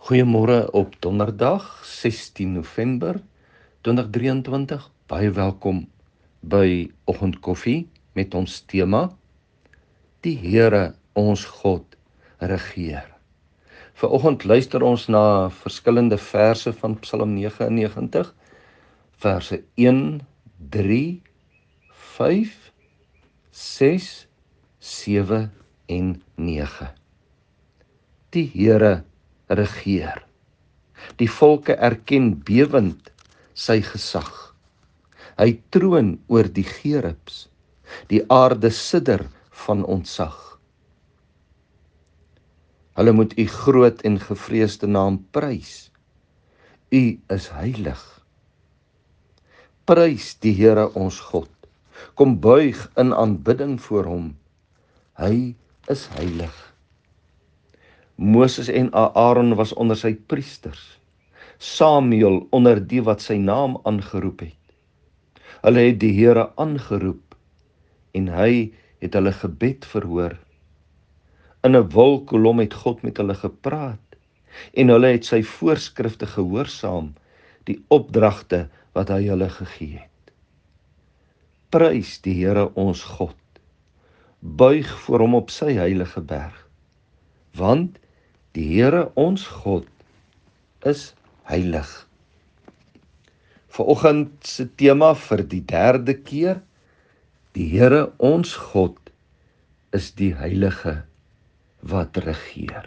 Goeiemôre op donderdag 16 November 2023. Baie welkom by Oggendkoffie met ons tema: Die Here ons God regeer. Vanoggend luister ons na verskillende verse van Psalm 99, verse 1, 3, 5, 6, 7 en 9. Die Here regeer. Die volke erken bewend sy gesag. Hy troon oor die gerubs. Die aarde sidder van ontzag. Hulle moet u groot en gevreesde naam prys. U is heilig. Prys die Here ons God. Kom buig in aanbidding voor hom. Hy is heilig. Moses en Aaron was onder sy priesters. Samuel onder die wat sy naam aangeroep het. Hulle het die Here aangeroep en hy het hulle gebed verhoor. In 'n wolkkolom het God met hulle gepraat en hulle het sy voorskrifte gehoorsaam, die opdragte wat hy hulle gegee het. Prys die Here ons God. Buig voor hom op sy heilige berg, want die Here ons God is heilig. Vanoggend se tema vir die 3de keer: die Here ons God is die heilige wat regeer.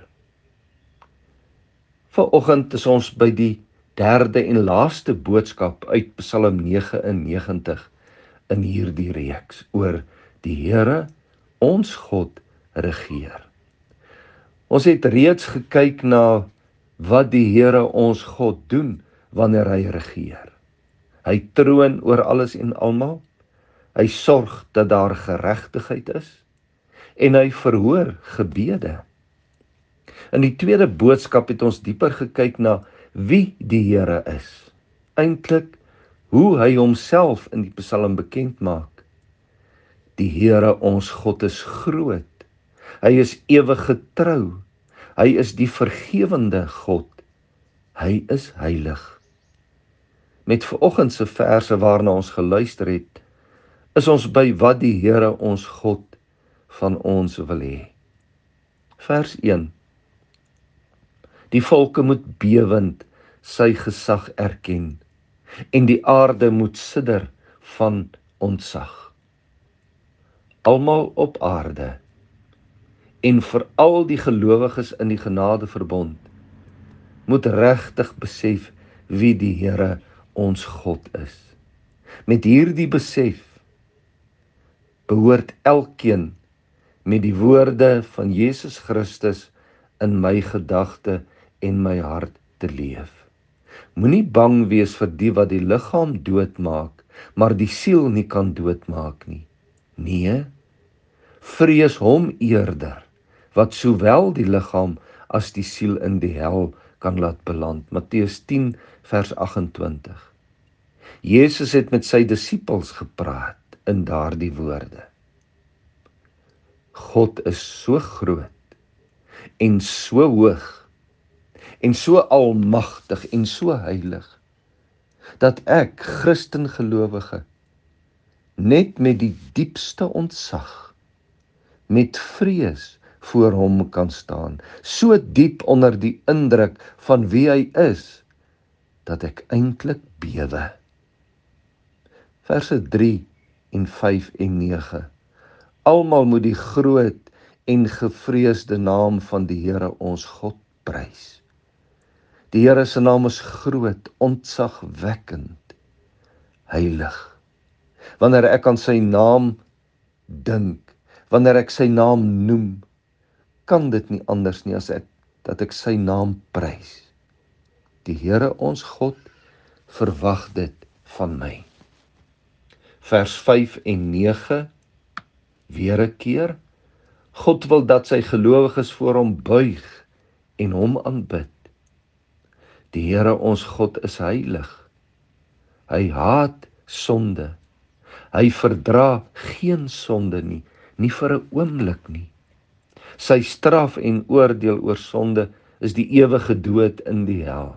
Vanoggend is ons by die 3de en laaste boodskap uit Psalm 99 in hierdie reeks oor die Here ons God regeer. Ons het reeds gekyk na wat die Here ons God doen wanneer hy regeer. Hy troon oor alles en almal. Hy sorg dat daar geregtigheid is en hy verhoor gebede. In die tweede boodskap het ons dieper gekyk na wie die Here is. Eintlik hoe hy homself in die Psalm bekend maak. Die Here ons God is groot. Hy is ewig getrou. Hy is die vergewende God. Hy is heilig. Met vanoggend se verse waarna ons geluister het, is ons by wat die Here ons God van ons wil hê. Vers 1. Die volke moet bewend sy gesag erken en die aarde moet sidder van ontzag. Almal op aarde en veral die gelowiges in die genadeverbond moet regtig besef wie die Here ons God is. Met hierdie besef behoort elkeen met die woorde van Jesus Christus in my gedagte en my hart te leef. Moenie bang wees vir die wat die liggaam doodmaak, maar die siel nie kan doodmaak nie. Nee, vrees hom eerder, wat sowel die liggaam as die siel in die hel kan laat beland. Matteus 10 vers 28. Jesus het met sy disippels gepraat in daardie woorde. God is so groot en so hoog en so almagtig en so heilig, dat ek, Christengelowige, net met die diepste ontzag, met vrees voor hom kan staan, so diep onder die indruk van wie hy is, dat ek eintlik bewe. Verse 3 en 5 en 9. Almal moet die groot en gevreesde naam van die Here ons God prys. Die Here se naam is groot, ontzagwekkend, heilig. Wanneer ek aan sy naam dink, wanneer ek sy naam noem, kan dit nie anders nie as dat ek sy naam prys. Die Here ons God verwag dit van my. Vers 5 en 9, weer 'n keer. God wil dat sy gelowiges voor hom buig en hom aanbid. Die Here ons God is heilig. Hy haat sonde. Hy verdra geen sonde nie vir 'n oomblik nie. Sy straf en oordeel oor sonde is die ewige dood in die hel.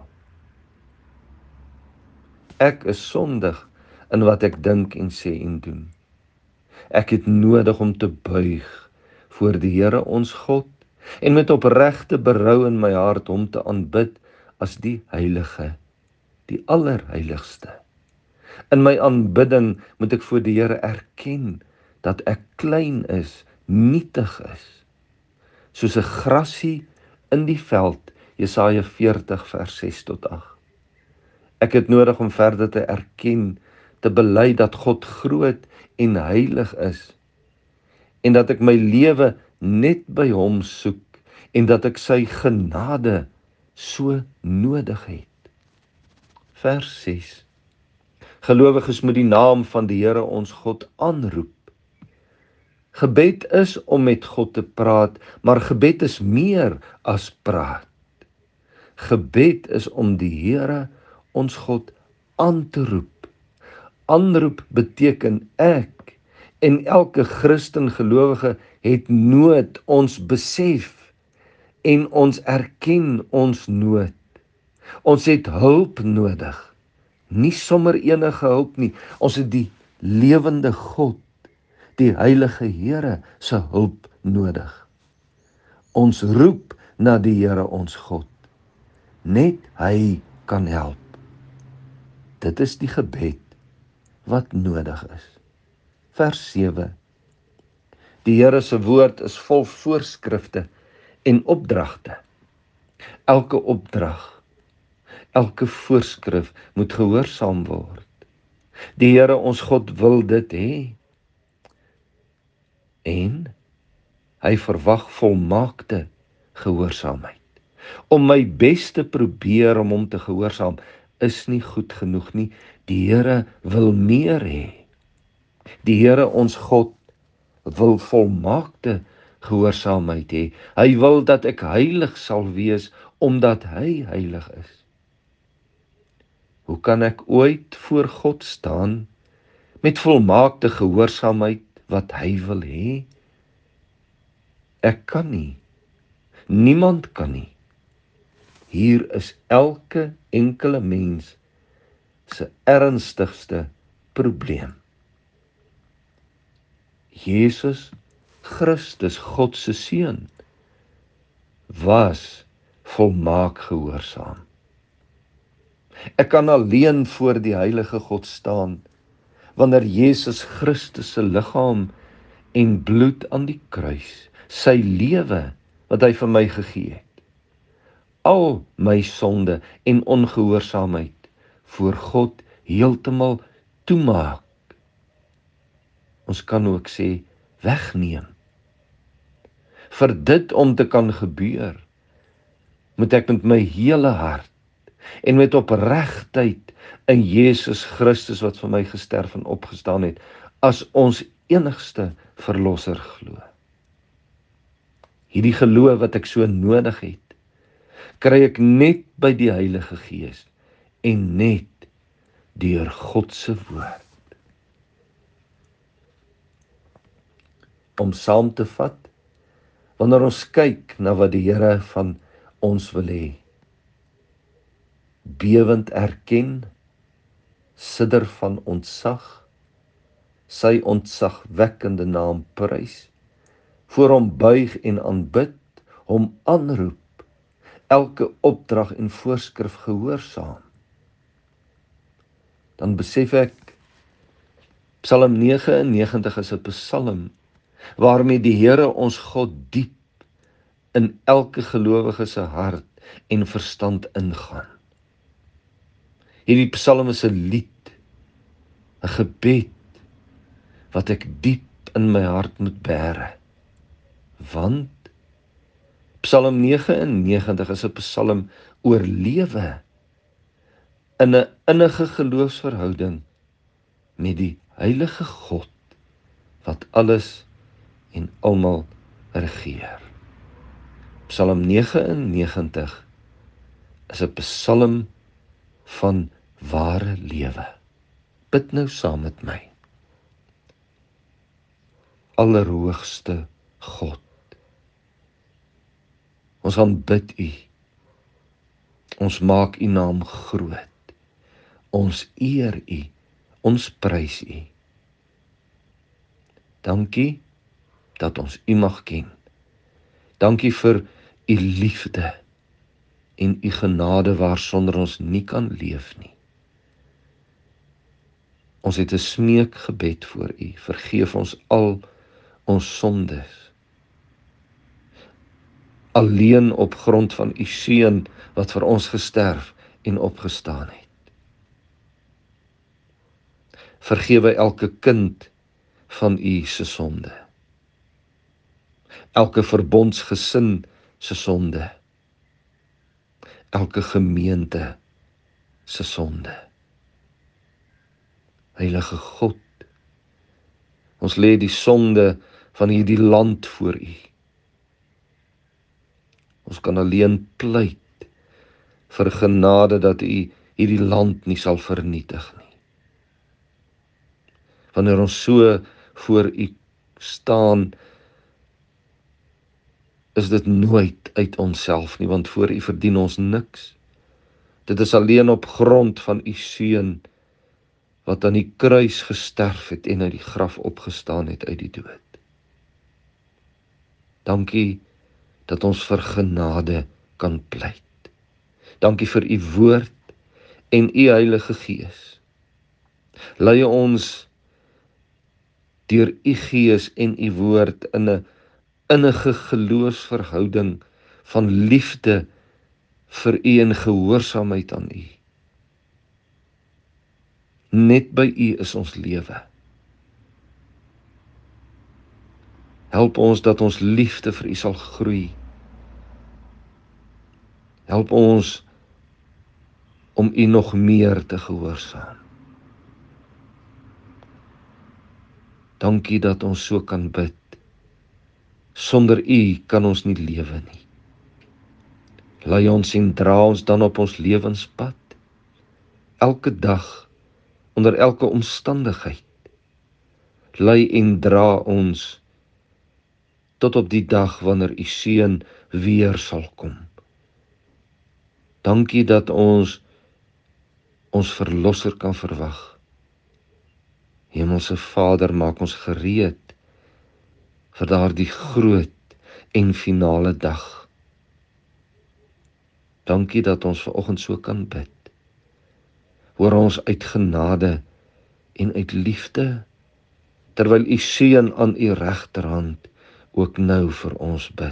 Ek is sondig in wat ek dink en sê en doen. Ek het nodig om te buig voor die Here ons God en met opregte berou in my hart hom te aanbid as die Heilige, die Allerheiligste. In my aanbidding moet ek voor die Here erken dat ek klein is, nietig is, soos 'n grassie in die veld, Jesaja 40 vers 6 tot 8. Ek het nodig om verder te erken, te bely dat God groot en heilig is, en dat ek my lewe net by hom soek, en dat ek sy genade so nodig het. Vers 6. Gelowiges moet die naam van die Here ons God aanroep. Gebed is om met God te praat, maar gebed is meer as praat. Gebed is om die Here ons God aan te roep. Aanroep beteken ek en elke Christen gelowige het nood, ons besef en ons erken ons nood. Ons het hulp nodig, nie sommer enige hulp nie. Ons het die lewende God, die heilige Here se hulp nodig. Ons roep na die Here ons God. Net hy kan help. Dit is die gebed wat nodig is. Vers 7. Die Here se woord is vol voorskrifte en opdragte. Elke opdrag, elke voorskrif moet gehoorsaam word. Die Here ons God wil dit hê. En hy verwag volmaakte gehoorsaamheid. Om my bes te probeer om hom te gehoorsaam is nie goed genoeg nie. Die Here wil meer hê. Die Here ons God wil volmaakte gehoorsaamheid hê. Hy wil dat ek heilig sal wees omdat hy heilig is. Hoe kan ek ooit voor God staan met volmaakte gehoorsaamheid wat hy wil hê? Ek kan nie. Niemand kan nie. Hier is elke enkele mens se ernstigste probleem. Jesus Christus, God se seun, was volmaak gehoorsaam. Ek kan alleen voor die heilige God staan wanneer Jesus Christus se liggaam en bloed aan die kruis, sy lewe wat hy vir my gegee het, al my sonde en ongehoorsaamheid voor God heeltemal toemaak. Ons kan ook sê wegneem. Vir dit om te kan gebeur, moet ek met my hele hart en met opregtheid in Jesus Christus wat vir my gesterf en opgestaan het, as ons enigste verlosser glo. Hierdie geloof wat ek so nodig het, kry ek net by die Heilige Gees en net deur God se woord. Om saam te vat, wanneer ons kyk na wat die Here van ons wil hê, bewend erken, sidder van ontzag, sy ontzagwekkende naam prys, voor hom buig en aanbid, hom aanroep, elke opdrag en voorskrif gehoorsaam. Dan besef ek, Psalm 99 is 'n psalm waarmee die Here ons God diep in elke gelowige se hart en verstand ingaan. Hierdie psalm is 'n lied, 'n gebed wat ek diep in my hart moet bære. Want Psalm 99 is 'n psalm oor lewe in 'n innige geloofsverhouding met die heilige God wat alles en almal regeer. Psalm 99 is 'n psalm van ware lewe. Bid nou saam met my. Allerhoogste God, ons aanbid U Ons maak U naam groot. Ons eer U. Ons prys U. Dankie dat ons U mag ken. Dankie vir U liefde en U genade waarsonder ons nie kan leef nie. Ons het 'n smeekgebed voor U. Vergeef ons al ons sondes. Alleen op grond van U seun wat vir ons gesterf en opgestaan het. Vergewe elke kind van U se sonde. Elke verbondsgesin se sonde. Elke gemeente se sonde. Heilige God, ons lê die sonde van hierdie land voor U. Ons kan alleen pleit vir genade dat U hierdie land nie sal vernietig nie. Wanneer ons so voor U staan, is dit nooit uit onsself nie, want voor U verdien ons niks. Dit is alleen op grond van U seun wat aan die kruis gesterf het en uit die graf opgestaan het uit die dood. Dankie dat ons vir genade kan pleit. Dankie vir U woord en U Heilige Gees. Lei ons deur U Gees en U woord in 'n innige geloofsverhouding van liefde vir U en gehoorsaamheid aan U. Net by U is ons lewe. Help ons dat ons liefde vir U sal groei. Help ons om U nog meer te gehoorsaam. Dankie dat ons so kan bid. Sonder U kan ons nie lewe nie. Lei ons en dra ons dan op ons lewenspad. Elke dag, onder elke omstandigheid. Lei en dra ons tot op die dag wanneer U seun weer sal kom. Dankie dat ons verlosser kan verwag. Hemelse Vader, maak ons gereed vir daardie groot en finale dag. Dankie dat ons vanoggend so kan bid. Hoor ons uit genade en uit liefde, terwyl U seun aan U regterhand ook nou vir ons bid.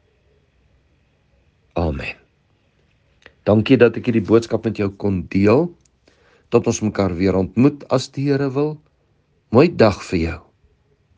Amen. Dankie dat ek hierdie boodskap met jou kon deel. Tot ons mekaar weer ontmoet as die Here wil. Mooi dag vir jou.